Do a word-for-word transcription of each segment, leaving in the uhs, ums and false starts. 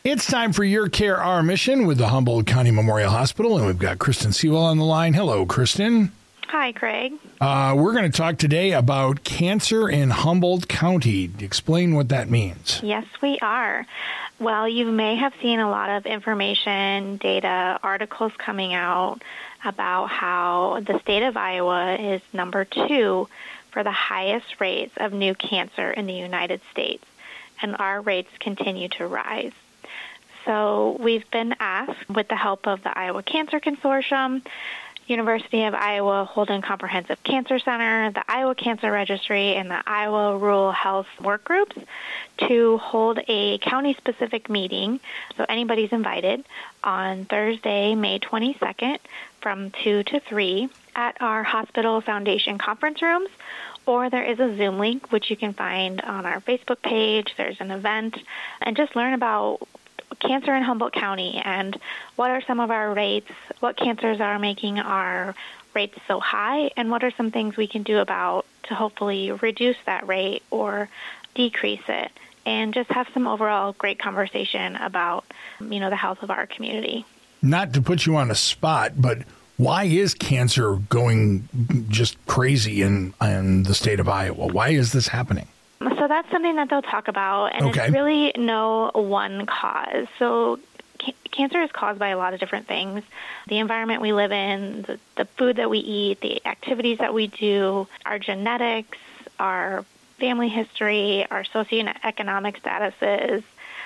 It's time for Your Care, Our Mission with the Humboldt County Memorial Hospital, and we've got Kristen Sewell on the line. Hello, Kristen. Hi, Craig. Uh, we're going to talk today about cancer in Humboldt County. Explain what that means. Yes, we are. Well, you may have seen a lot of information, data, articles coming out about how the state of Iowa is number two for the highest rates of new cancer in the United States, and our rates continue to rise. So we've been asked, with the help of the Iowa Cancer Consortium, University of Iowa Holden Comprehensive Cancer Center, the Iowa Cancer Registry, and the Iowa Rural Health Work Groups, to hold a county-specific meeting, so anybody's invited, on Thursday, May twenty-second, from two to three at our Hospital Foundation conference rooms, or there is a Zoom link, which you can find on our Facebook page. There's an event, and just learn about cancer in Humboldt County and what are some of our rates, what cancers are making our rates so high, and what are some things we can do about to hopefully reduce that rate or decrease it, and just have some overall great conversation about, you know, the health of our community. Not to put you on a spot, but why is cancer going just crazy in, in the state of Iowa? Why is this happening? So that's something that they'll talk about, and okay. It's really no one cause. So ca- cancer is caused by a lot of different things. The environment we live in, the, the food that we eat, the activities that we do, our genetics, our family history, our socioeconomic statuses,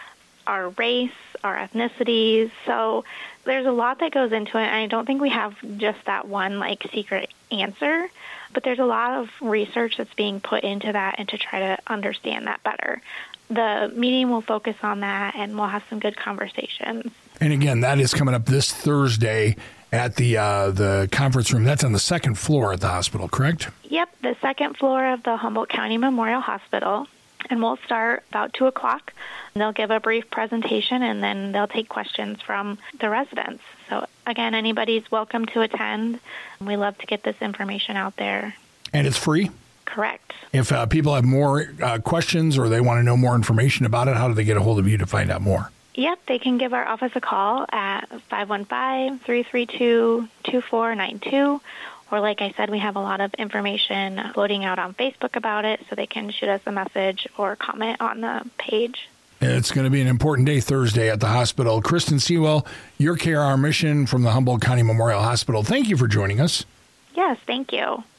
our race, our ethnicities. So there's a lot that goes into it, and I don't think we have just that one, like, secret answer. But there's a lot of research that's being put into that and to try to understand that better. The meeting will focus on that, and we'll have some good conversations. And again, that is coming up this Thursday at the uh, the conference room. That's on the second floor at the hospital, correct? Yep, the second floor of the Humboldt County Memorial Hospital. And we'll start about two o'clock. They'll give a brief presentation, and then they'll take questions from the residents. So, again, anybody's welcome to attend. We love to get this information out there. And it's free? Correct. If uh, people have more uh, questions or they want to know more information about it, how do they get a hold of you to find out more? Yep, they can give our office a call at five one five, three three two, two four nine two. Or, like I said, we have a lot of information floating out on Facebook about it, so they can shoot us a message or comment on the page. It's going to be an important day Thursday at the hospital. Kristen Sewell, Your Care, Our Mission from the Humboldt County Memorial Hospital. Thank you for joining us. Yes, thank you.